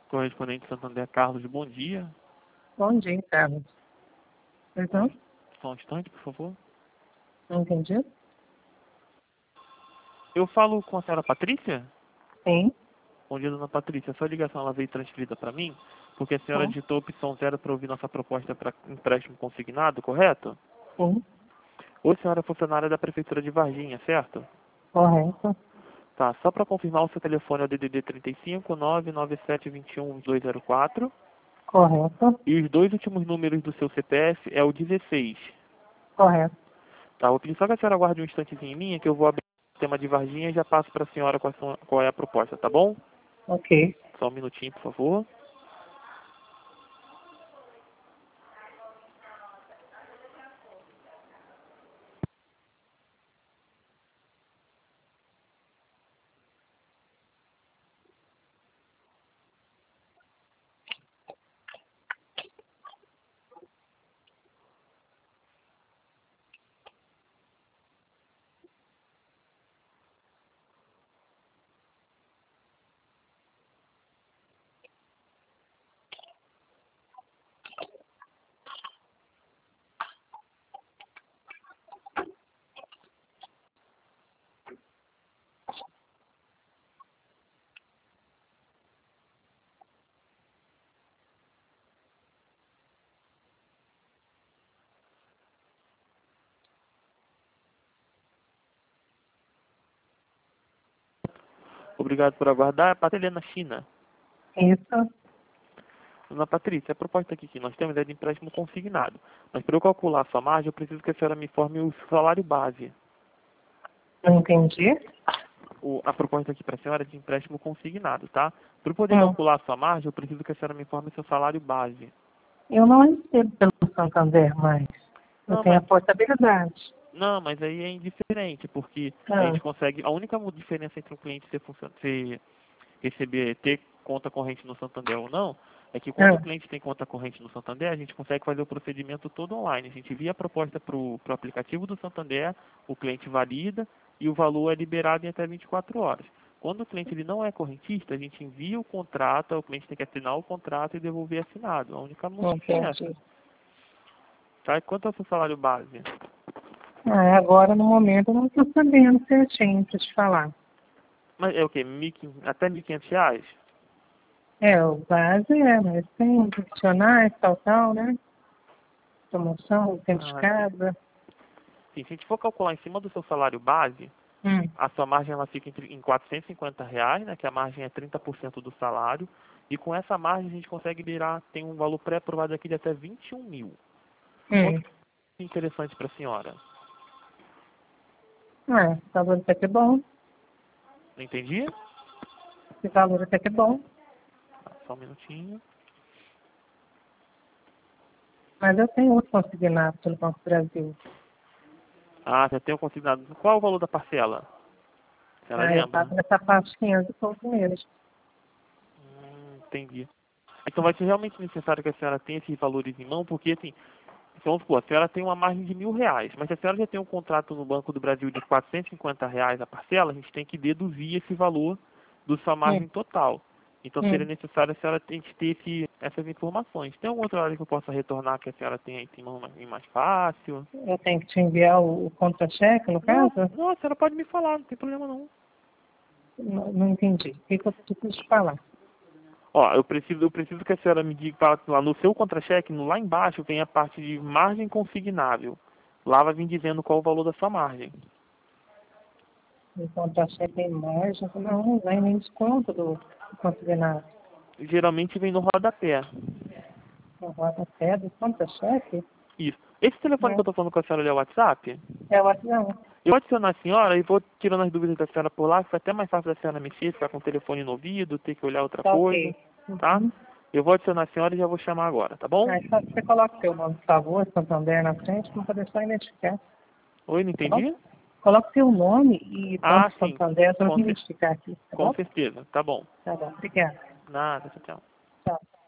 Correspondente Santander, Carlos, bom dia. Bom dia, Carlos. Perdão? Só um instante, por favor. Não entendi? Eu falo com a senhora Patrícia? Sim. Bom dia, dona Patrícia. Sua ligação ela veio transferida para mim, porque a senhora digitou a opção 0 para ouvir nossa proposta para empréstimo consignado, correto? Sim. Oi, senhora é funcionária da Prefeitura de Varginha, certo? Correto. Tá, só para confirmar, o seu telefone é o DDD 35 99721 2204 Correto. e os dois últimos números do seu CPF é o 16. Correto. Tá, vou pedir só que a senhora aguarde um instantezinho em linha, que eu vou abrir o tema de Varginha e já passo para a senhora qual é a proposta, tá bom? Ok. Só um minutinho, por favor. Obrigado por aguardar. Patrícia China. Isso. Dona Patrícia, a proposta aqui que nós temos é de empréstimo consignado. Mas para eu calcular a sua margem, eu preciso que a senhora me informe o salário base. Não entendi. A proposta aqui para a senhora é de empréstimo consignado, tá? Para eu poder calcular a sua margem, eu preciso que a senhora me informe o seu salário base. Eu não recebo pelo Santander mais. Eu Não, tenho mas a portabilidade. Não, mas aí é indiferente, porque a Ah. gente consegue. A única diferença entre um cliente ter conta corrente no Santander ou não, é que quando o cliente tem conta corrente no Santander, a gente consegue fazer o procedimento todo online. A gente envia a proposta para o aplicativo do Santander, o cliente valida e o valor é liberado em até 24 horas. Quando o cliente ele não é correntista, a gente envia o contrato, o cliente tem que assinar o contrato e devolver assinado. A única diferença. Tá? E quanto é o seu salário base? Agora, no momento, eu não estou sabendo certinho para te falar. Mas é o quê? Até R$ 1.500? O base mas tem adicionais, tal, né? Promoção, tempo de casa. Sim, se a gente for calcular em cima do seu salário base, a sua margem ela fica em R$ 450, né? Que a margem é 30% do salário. E com essa margem a gente consegue virar, tem um valor pré-aprovado aqui de até 21 mil. Quanto é interessante para a senhora? Esse valor até que é bom. Não entendi? Esse valor até que é bom. Só um minutinho. Mas eu tenho outro consignado pelo Banco do Brasil. Já tem o consignado. Qual é o valor da parcela? Você lembra? Eu pago nessa parte 500 e pouco meses. Entendi. Então vai ser realmente necessário que a senhora tenha esses valores em mão, porque assim, vamos supor, a senhora tem uma margem de R$ 1.000, mas se a senhora já tem um contrato no Banco do Brasil de R$ 450 a parcela, a gente tem que deduzir esse valor da sua margem total. Então seria necessário a senhora ter essas informações. Tem alguma outra hora que eu possa retornar que a senhora tenha em mão mais fácil? Eu tenho que te enviar o contra-cheque, no caso? Não, a senhora pode me falar, não tem problema não. Não entendi. O que eu preciso te falar? Eu preciso que a senhora me diga lá no seu contra-cheque, lá embaixo vem a parte de margem consignável. Lá vai vir dizendo qual o valor da sua margem. O contra-cheque tem margem? Não vem nem desconto do consignado. Geralmente vem no rodapé. No rodapé do contra-cheque? Isso. Esse telefone que eu estou falando com a senhora é o WhatsApp? É o WhatsApp. Eu vou adicionar a senhora e vou tirando as dúvidas da senhora por lá, que fica até mais fácil da senhora mexer, ficar com o telefone no ouvido, ter que olhar outra coisa. Tá? Eu vou adicionar a senhora e já vou chamar agora, tá bom? Só você coloca o seu nome, por favor, Santander na frente, para poder só identificar. Oi, não entendi? Coloque seu nome e Banco Sim. Santander para identificar aqui. Tá Com bom? certeza. Tá bom. Tá bom. Obrigada. Nada, tchau. Tchau.